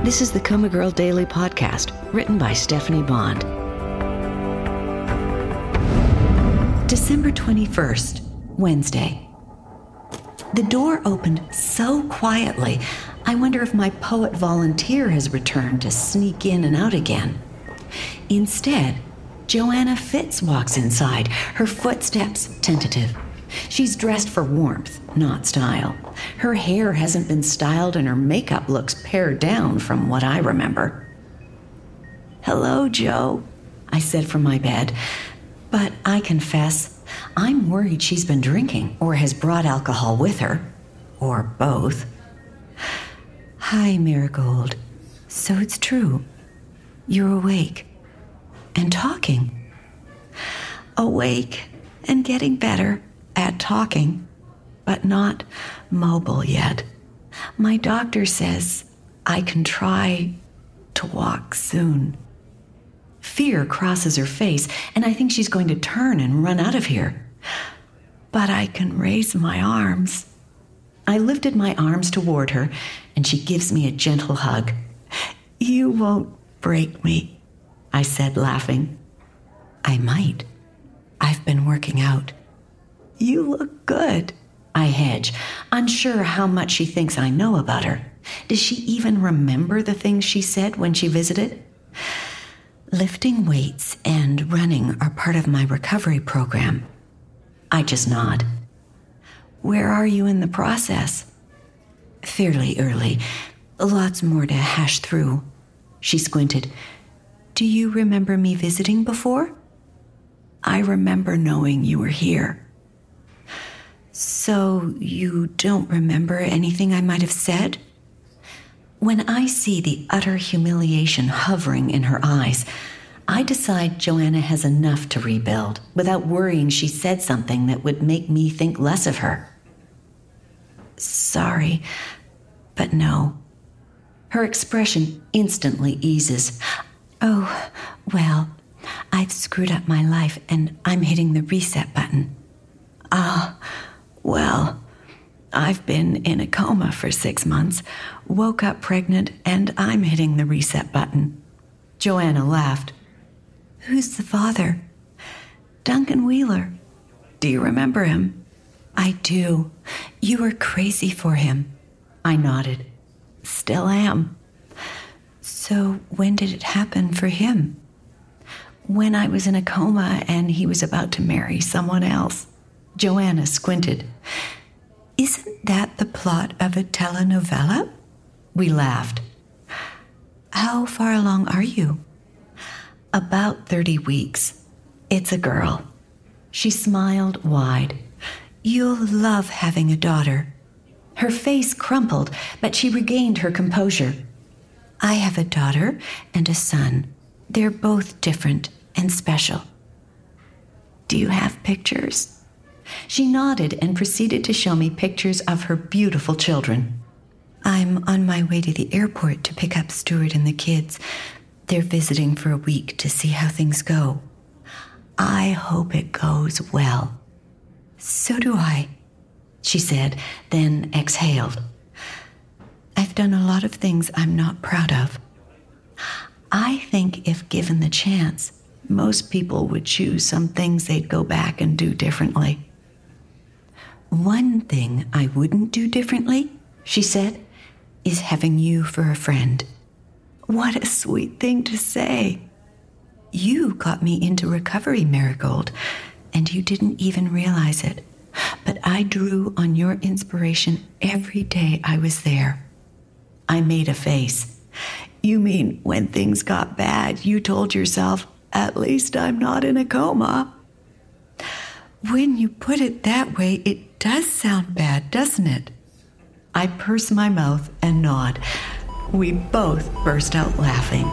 This is the Coma Girl Daily Podcast, written by Stephanie Bond. December 21st, Wednesday. The door opened so quietly, I wonder if my poet volunteer has returned to sneak in and out again. Instead, Joanna Fitz walks inside, her footsteps tentative. She's dressed for warmth, not style. Her hair hasn't been styled and her makeup looks pared down from what I remember. "Hello, Jo," I said from my bed. But I confess, I'm worried she's been drinking or has brought alcohol with her. Or both. "Hi, Marigold. So it's true. You're awake. And talking." Awake and getting better at talking, but not mobile yet. My doctor says I can try to walk soon. Fear crosses her face, and I think she's going to turn and run out of here. But I can raise my arms. I lifted my arms toward her, and she gives me a gentle hug. "You won't break me," I said, laughing. "I might. I've been working out." "You look good," I hedge, unsure how much she thinks I know about her. Does she even remember the things she said when she visited? "Lifting weights and running are part of my recovery program." I just nod. "Where are you in the process?" "Fairly early. Lots more to hash through." She squinted. "Do you remember me visiting before?" "I remember knowing you were here." "So you don't remember anything I might have said?" When I see the utter humiliation hovering in her eyes, I decide Joanna has enough to rebuild without worrying she said something that would make me think less of her. "Sorry, but no." Her expression instantly eases. "Oh, well, I've screwed up my life and I'm hitting the reset button." "Well, I've been in a coma for 6 months, woke up pregnant, and I'm hitting the reset button." Joanna laughed. "Who's the father?" "Duncan Wheeler." "Do you remember him?" "I do. You were crazy for him." I nodded. "Still am." "So when did it happen for him?" "When I was in a coma and he was about to marry someone else." Joanna squinted. "Isn't that the plot of a telenovela?" We laughed. "How far along are you?" "About 30 weeks. It's a girl." She smiled wide. "You'll love having a daughter." Her face crumpled, but she regained her composure. "I have a daughter and a son. They're both different and special." "Do you have pictures?" She nodded and proceeded to show me pictures of her beautiful children. "I'm on my way to the airport to pick up Stuart and the kids. They're visiting for a week to see how things go." "I hope it goes well." "So do I," she said, then exhaled. "I've done a lot of things I'm not proud of." I think if given the chance, most people would choose some things they'd go back and do differently. "One thing I wouldn't do differently," she said, "is having you for a friend." What a sweet thing to say. You got me into recovery, Marigold, and you didn't even realize it. But I drew on your inspiration every day I was there. I made a face. "You mean when things got bad, you told yourself, 'At least I'm not in a coma'?" When you put it that way, it does sound bad, doesn't it? I purse my mouth and nod. We both burst out laughing.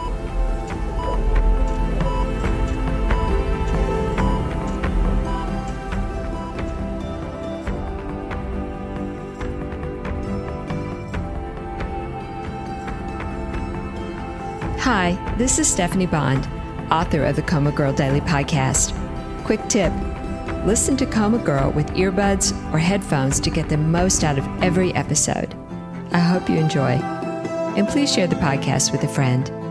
Hi, this is Stephanie Bond, author of the Coma Girl Daily Podcast. Quick tip, listen to Coma Girl with earbuds or headphones to get the most out of every episode. I hope you enjoy. And please share the podcast with a friend.